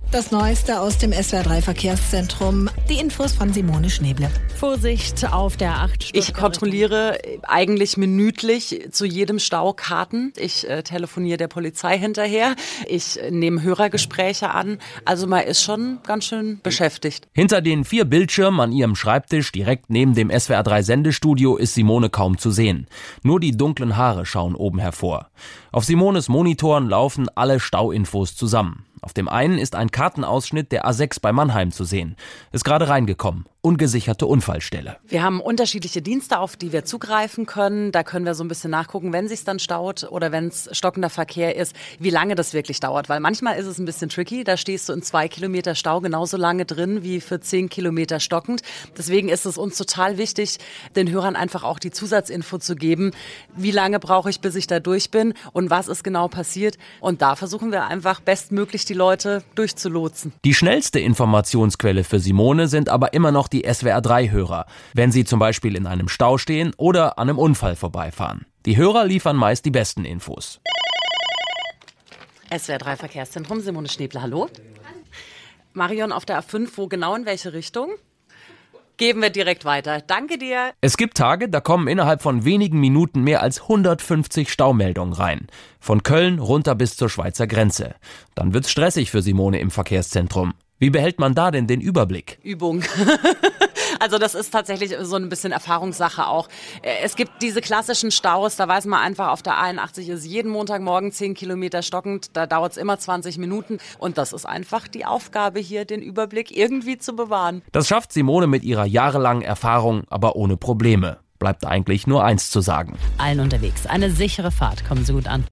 Das Neueste aus dem SWR3 Verkehrszentrum. Die Infos von Simone Schneeble. Vorsicht auf der 8 Ich kontrolliere eigentlich minütlich zu jedem Stau Karten. Ich telefoniere der Polizei hinterher. Ich nehme Hörergespräche an. Also man ist schon ganz schön beschäftigt. Hinter den 4 Bildschirmen an ihrem Schreibtisch direkt neben dem SWR3 Sendestudio ist Simone kaum zu sehen. Nur die dunklen Haare schauen oben hervor. Auf Simones Monitoren laufen alle Stauinfos zusammen. Auf dem einen ist ein Kartenausschnitt der A6 bei Mannheim zu sehen. Ist gerade reingekommen. Ungesicherte Unfallstelle. Wir haben unterschiedliche Dienste, auf die wir zugreifen können. Da können wir so ein bisschen nachgucken, wenn es sich dann staut oder wenn es stockender Verkehr ist, wie lange das wirklich dauert. Weil manchmal ist es ein bisschen tricky. Da stehst du in 2 Kilometer Stau genauso lange drin wie für 10 Kilometer stockend. Deswegen ist es uns total wichtig, den Hörern einfach auch die Zusatzinfo zu geben. Wie lange brauche ich, bis ich da durch bin und was ist genau passiert? Und da versuchen wir einfach bestmöglich die Leute durchzulotsen. Die schnellste Informationsquelle für Simone sind aber immer noch die SWR3-Hörer, wenn sie zum Beispiel in einem Stau stehen oder an einem Unfall vorbeifahren. Die Hörer liefern meist die besten Infos. SWR3 Verkehrszentrum, Simone Schneeble, hallo. Marion, auf der A5, wo genau, in welche Richtung? Geben wir direkt weiter. Danke dir. Es gibt Tage, da kommen innerhalb von wenigen Minuten mehr als 150 Staumeldungen rein. Von Köln runter bis zur Schweizer Grenze. Dann wird's stressig für Simone im Verkehrszentrum. Wie behält man da denn den Überblick? Übung. Also das ist tatsächlich so ein bisschen Erfahrungssache auch. Es gibt diese klassischen Staus, da weiß man einfach, auf der 81 ist jeden Montagmorgen 10 Kilometer stockend, da dauert es immer 20 Minuten und das ist einfach die Aufgabe hier, den Überblick irgendwie zu bewahren. Das schafft Simone mit ihrer jahrelangen Erfahrung, aber ohne Probleme. Bleibt eigentlich nur eins zu sagen. Allen unterwegs. Eine sichere Fahrt. Kommen Sie gut an.